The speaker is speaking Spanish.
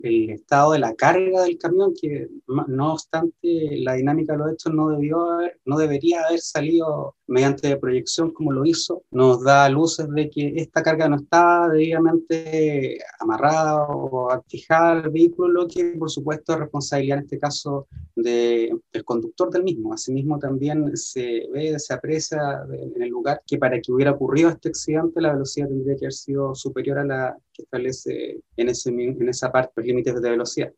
el estado de la carga del camión, que no obstante la dinámica de los hechos no debería haber salido mediante proyección como lo hizo, nos da luces de que esta carga no estaba debidamente amarrada o fijada al vehículo, lo que por supuesto es responsabilidad en este caso del conductor del mismo. Asimismo también se aprecia en el lugar que para que hubiera ocurrido este accidente la velocidad tendría que haber sido superior a la que establece en esa parte los límites de velocidad.